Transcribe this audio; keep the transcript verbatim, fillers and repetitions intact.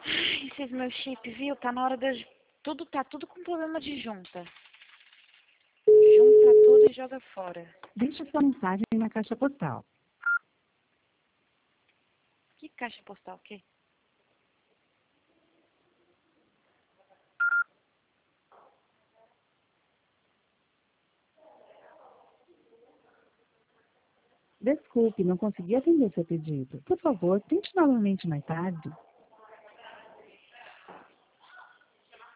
Ai, esses meus chips, viu? Tá na hora das... Tudo, tá tudo com problema de junta. Junta tudo e joga fora. Deixe sua mensagem na caixa postal. Que caixa postal, o quê? Desculpe, não consegui atender seu pedido. Por favor, tente novamente mais tarde.